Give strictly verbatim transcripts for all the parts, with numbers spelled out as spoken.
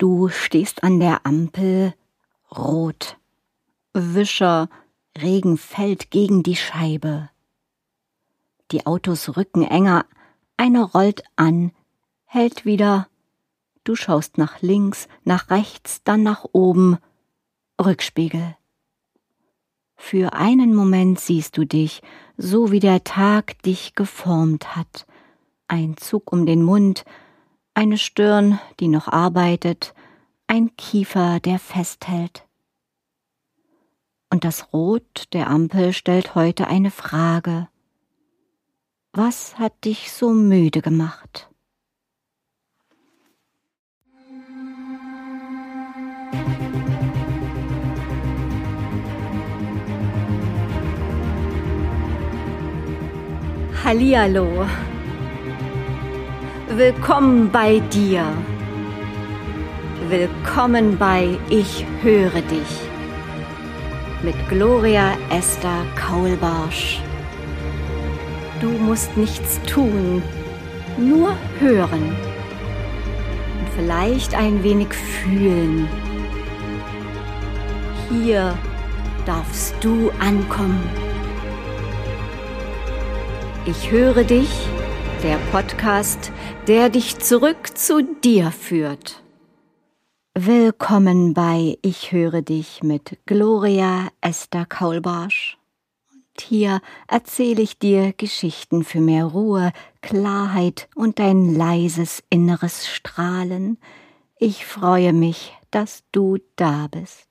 Du stehst an der Ampel, rot. Wischer, Regen fällt gegen die Scheibe. Die Autos rücken enger, einer rollt an, hält wieder. Du schaust nach links, nach rechts, dann nach oben. Rückspiegel. Für einen Moment siehst du dich, so wie der Tag dich geformt hat. Ein Zug um den Mund, eine Stirn, die noch arbeitet, ein Kiefer, der festhält. Und das Rot der Ampel stellt heute eine Frage. Was hat dich so müde gemacht? Hallihallo. Willkommen bei dir. Willkommen bei Ich höre dich. Mit Gloria Esther Kaulbarsch. Du musst nichts tun, nur hören und vielleicht ein wenig fühlen. Hier darfst du ankommen. Ich höre dich, der Podcast, der dich zurück zu dir führt. Willkommen bei Ich höre dich mit Gloria Esther Kaulbarsch. Und hier erzähle ich dir Geschichten für mehr Ruhe, Klarheit und ein leises inneres Strahlen. Ich freue mich, dass du da bist.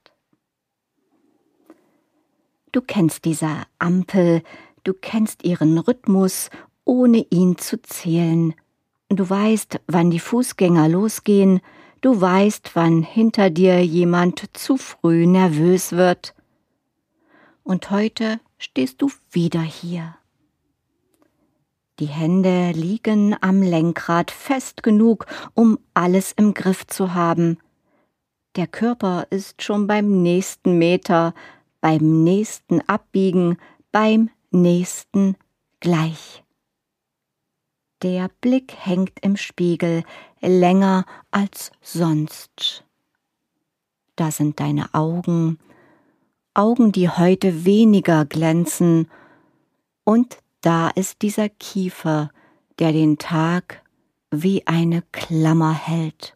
Du kennst diese Ampel, du kennst ihren Rhythmus, ohne ihn zu zählen. Du weißt, wann die Fußgänger losgehen, du weißt, wann hinter dir jemand zu früh nervös wird. Und heute stehst du wieder hier. Die Hände liegen am Lenkrad fest genug, um alles im Griff zu haben. Der Körper ist schon beim nächsten Meter, beim nächsten Abbiegen, beim nächsten gleich. Der Blick hängt im Spiegel länger als sonst. Da sind deine Augen, Augen, die heute weniger glänzen, und da ist dieser Kiefer, der den Tag wie eine Klammer hält.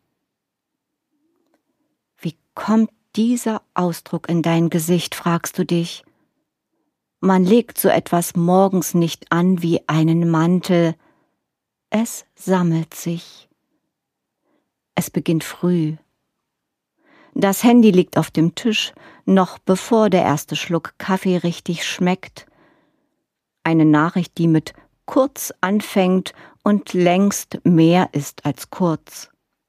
Wie kommt dieser Ausdruck in dein Gesicht, fragst du dich. Man legt so etwas morgens nicht an wie einen Mantel. Es sammelt sich. Es beginnt früh. Das Handy liegt auf dem Tisch, noch bevor der erste Schluck Kaffee richtig schmeckt. Eine Nachricht, die mit kurz anfängt und längst mehr ist als kurz.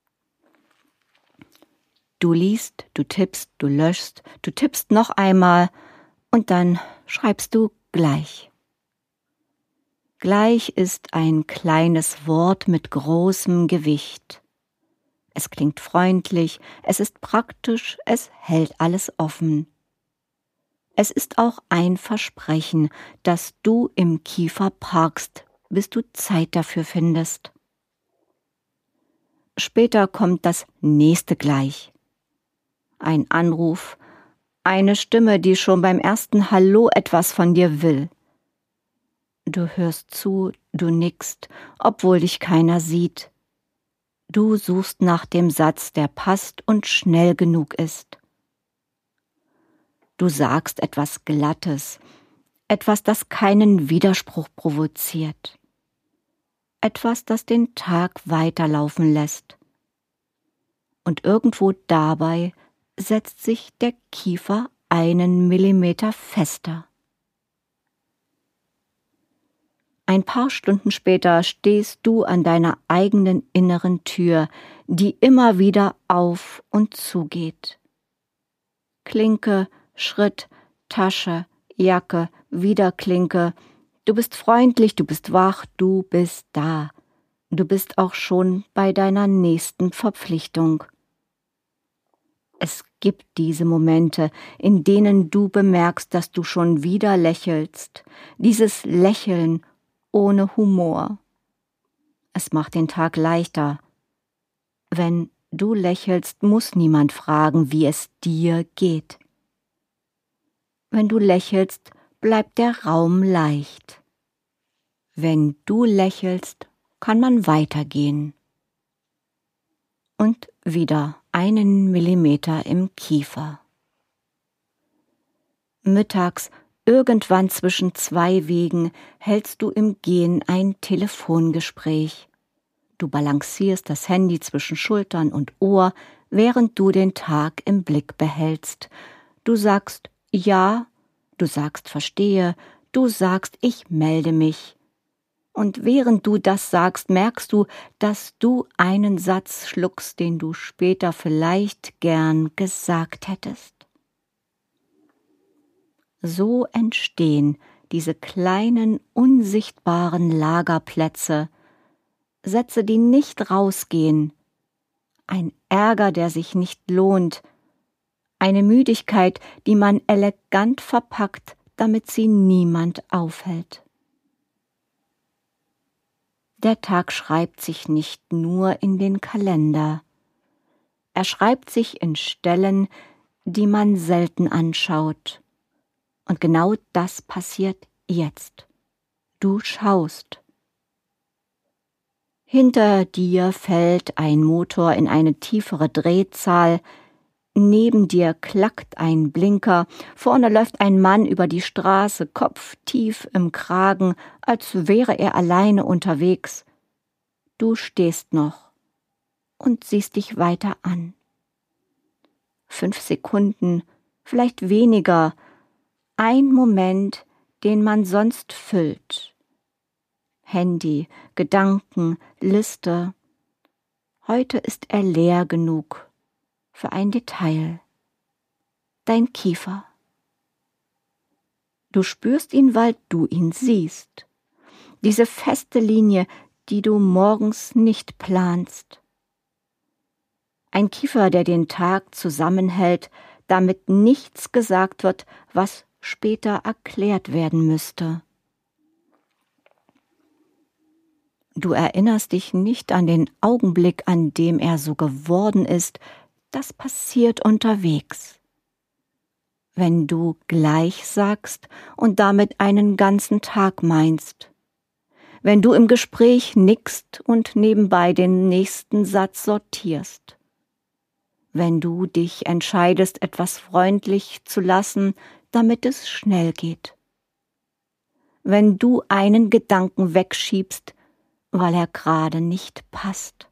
Du liest, du tippst, du löschst, du tippst noch einmal und dann schreibst du gleich. Gleich ist ein kleines Wort mit großem Gewicht. Es klingt freundlich, es ist praktisch, es hält alles offen. Es ist auch ein Versprechen, dass du im Kiefer parkst, bis du Zeit dafür findest. Später kommt das nächste gleich. Ein Anruf, eine Stimme, die schon beim ersten Hallo etwas von dir will. Du hörst zu, du nickst, obwohl dich keiner sieht. Du suchst nach dem Satz, der passt und schnell genug ist. Du sagst etwas Glattes, etwas, das keinen Widerspruch provoziert. Etwas, das den Tag weiterlaufen lässt. Und irgendwo dabei setzt sich der Kiefer einen Millimeter fester. Ein paar Stunden später stehst du an deiner eigenen inneren Tür, die immer wieder auf und zu geht. Klinke, Schritt, Tasche, Jacke, wieder Klinke. Du bist freundlich, du bist wach, du bist da. Du bist auch schon bei deiner nächsten Verpflichtung. Es gibt diese Momente, in denen du bemerkst, dass du schon wieder lächelst. Dieses Lächeln ohne Humor. Es macht den Tag leichter, wenn du lächelst, muss niemand fragen, wie es dir geht. Wenn du lächelst, bleibt der Raum leicht. Wenn du lächelst, kann man weitergehen. Und wieder einen Millimeter im Kiefer. Mittags, irgendwann zwischen zwei Wegen, hältst du im Gehen ein Telefongespräch. Du balancierst das Handy zwischen Schultern und Ohr, während du den Tag im Blick behältst. Du sagst ja, du sagst verstehe, du sagst ich melde mich. Und während du das sagst, merkst du, dass du einen Satz schluckst, den du später vielleicht gern gesagt hättest. So entstehen diese kleinen, unsichtbaren Lagerplätze, Sätze, die nicht rausgehen, ein Ärger, der sich nicht lohnt, eine Müdigkeit, die man elegant verpackt, damit sie niemand aufhält. Der Tag schreibt sich nicht nur in den Kalender. Er schreibt sich in Stellen, die man selten anschaut. Und genau das passiert jetzt. Du schaust. Hinter dir fällt ein Motor in eine tiefere Drehzahl, neben dir klackt ein Blinker, vorne läuft ein Mann über die Straße, Kopf tief im Kragen, als wäre er alleine unterwegs. Du stehst noch und siehst dich weiter an. Fünf Sekunden, vielleicht weniger, ein Moment, den man sonst füllt. Handy, Gedanken, Liste. Heute ist er leer genug für ein Detail. Dein Kiefer. Du spürst ihn, weil du ihn siehst. Diese feste Linie, die du morgens nicht planst. Ein Kiefer, der den Tag zusammenhält, damit nichts gesagt wird, was später erklärt werden müsste. Du erinnerst dich nicht an den Augenblick, an dem er so geworden ist. Das passiert unterwegs. Wenn du gleich sagst und damit einen ganzen Tag meinst. Wenn du im Gespräch nickst und nebenbei den nächsten Satz sortierst. Wenn du dich entscheidest, etwas freundlich zu lassen, damit es schnell geht. Wenn du einen Gedanken wegschiebst, weil er gerade nicht passt.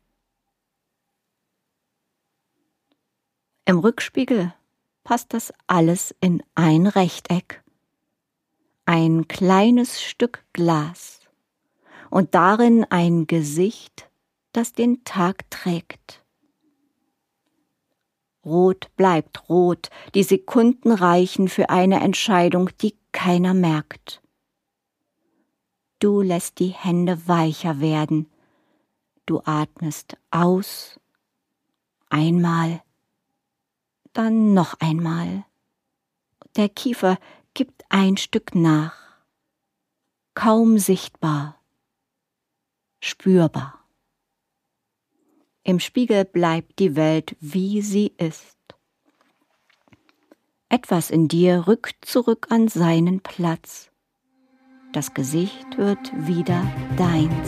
Im Rückspiegel passt das alles in ein Rechteck. Ein kleines Stück Glas und darin ein Gesicht, das den Tag trägt. Rot bleibt rot, die Sekunden reichen für eine Entscheidung, die keiner merkt. Du lässt die Hände weicher werden. Du atmest aus. Einmal, dann noch einmal. Der Kiefer gibt ein Stück nach. Kaum sichtbar, spürbar. Im Spiegel bleibt die Welt, wie sie ist. Etwas in dir rückt zurück an seinen Platz. Das Gesicht wird wieder deins.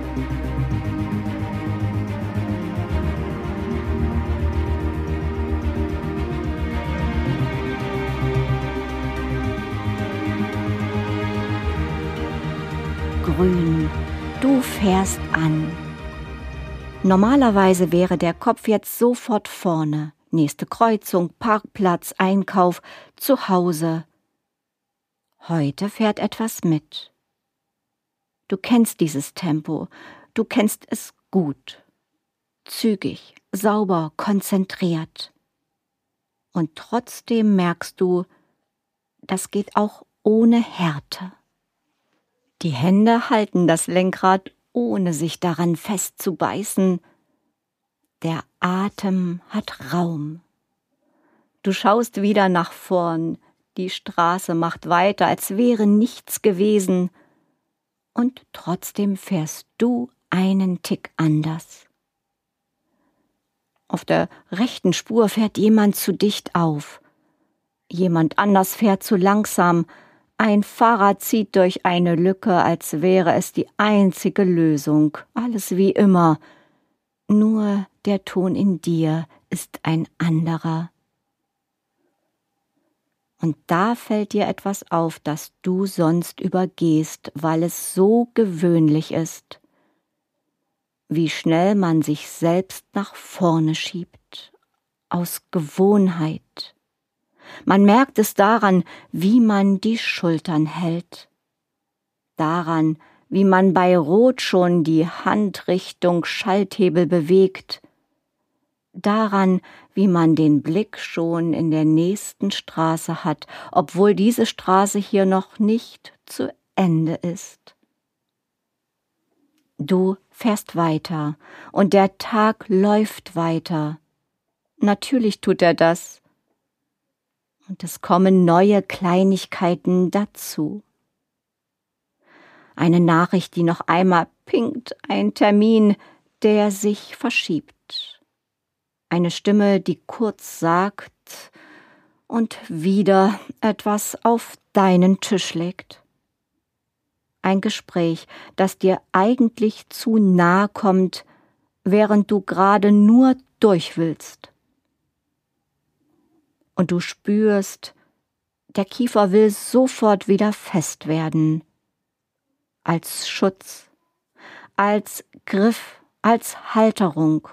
Grün, du fährst an. Normalerweise wäre der Kopf jetzt sofort vorne. Nächste Kreuzung, Parkplatz, Einkauf, zu Hause. Heute fährt etwas mit. Du kennst dieses Tempo, du kennst es gut. Zügig, sauber, konzentriert. Und trotzdem merkst du, das geht auch ohne Härte. Die Hände halten das Lenkrad, ohne sich daran festzubeißen. Der Atem hat Raum. Du schaust wieder nach vorn. Die Straße macht weiter, als wäre nichts gewesen. Und trotzdem fährst du einen Tick anders. Auf der rechten Spur fährt jemand zu dicht auf. Jemand anders fährt zu langsam. Ein Fahrer zieht durch eine Lücke, als wäre es die einzige Lösung. Alles wie immer. Nur der Ton in dir ist ein anderer. Und da fällt dir etwas auf, das du sonst übergehst, weil es so gewöhnlich ist. Wie schnell man sich selbst nach vorne schiebt, aus Gewohnheit. Man merkt es daran, wie man die Schultern hält, daran, wie man bei Rot schon die Hand Richtung Schalthebel bewegt, daran, wie man den Blick schon in der nächsten Straße hat, obwohl diese Straße hier noch nicht zu Ende ist. Du fährst weiter und der Tag läuft weiter. Natürlich tut er das. Und es kommen neue Kleinigkeiten dazu. Eine Nachricht, die noch einmal pinkt, ein Termin, der sich verschiebt. Eine Stimme, die kurz sagt und wieder etwas auf deinen Tisch legt. Ein Gespräch, das dir eigentlich zu nahe kommt, während du gerade nur durch willst. Und du spürst, der Kiefer will sofort wieder fest werden. Als Schutz, als Griff, als Halterung.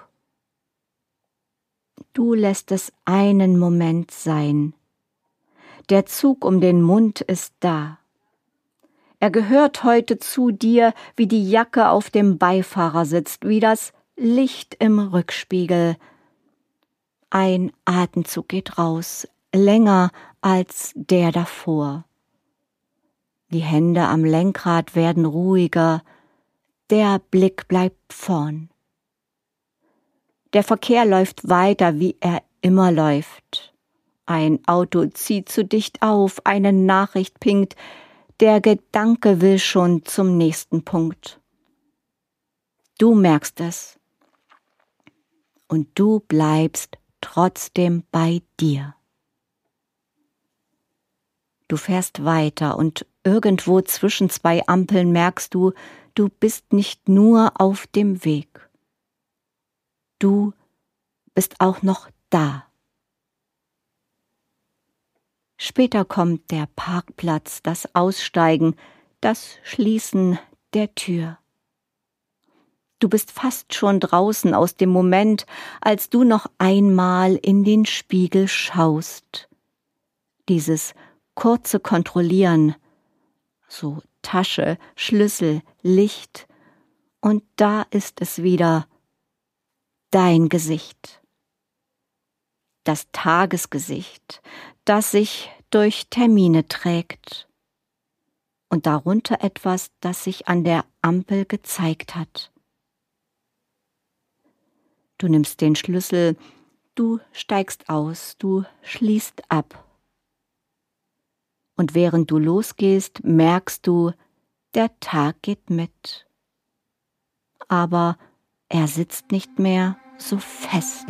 Du lässt es einen Moment sein. Der Zug um den Mund ist da. Er gehört heute zu dir, wie die Jacke auf dem Beifahrersitz, wie das Licht im Rückspiegel. Ein Atemzug geht raus, länger als der davor. Die Hände am Lenkrad werden ruhiger, der Blick bleibt vorn. Der Verkehr läuft weiter, wie er immer läuft. Ein Auto zieht zu dicht auf, eine Nachricht pinkt, der Gedanke will schon zum nächsten Punkt. Du merkst es. Und du bleibst trotzdem bei dir. Du fährst weiter und irgendwo zwischen zwei Ampeln merkst du, du bist nicht nur auf dem Weg. Du bist auch noch da. Später kommt der Parkplatz, das Aussteigen, das Schließen der Tür. Du bist fast schon draußen aus dem Moment, als du noch einmal in den Spiegel schaust. Dieses kurze Kontrollieren, so Tasche, Schlüssel, Licht, und da ist es wieder, dein Gesicht. Das Tagesgesicht, das sich durch Termine trägt. Und darunter etwas, das sich an der Ampel gezeigt hat. Du nimmst den Schlüssel, du steigst aus, du schließt ab. Und während du losgehst, merkst du, der Tag geht mit. Aber er sitzt nicht mehr so fest.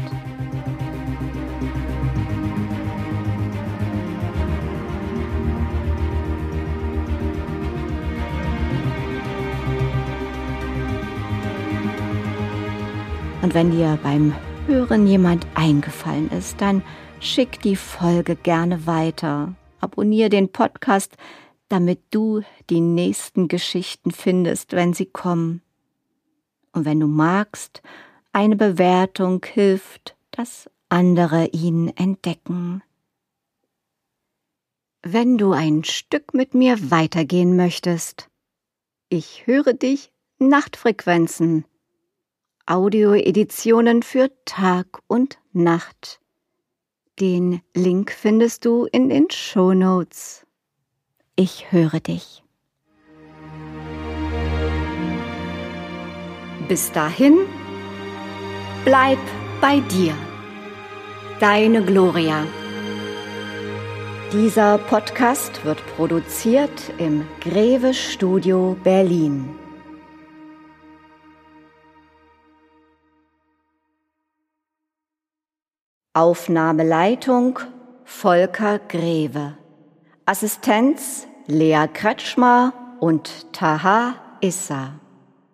Und wenn dir beim Hören jemand eingefallen ist, dann schick die Folge gerne weiter. Abonniere den Podcast, damit du die nächsten Geschichten findest, wenn sie kommen. Und wenn du magst, eine Bewertung hilft, dass andere ihn entdecken. Wenn du ein Stück mit mir weitergehen möchtest, ich höre dich, Nachtfrequenzen. Audioeditionen für Tag und Nacht. Den Link findest du in den Shownotes. Ich höre dich. Bis dahin, bleib bei dir. Deine Gloria. Dieser Podcast wird produziert im Greve Studio Berlin. Aufnahmeleitung Volker Greve. Assistenz Lea Kretschmer und Taha Issa.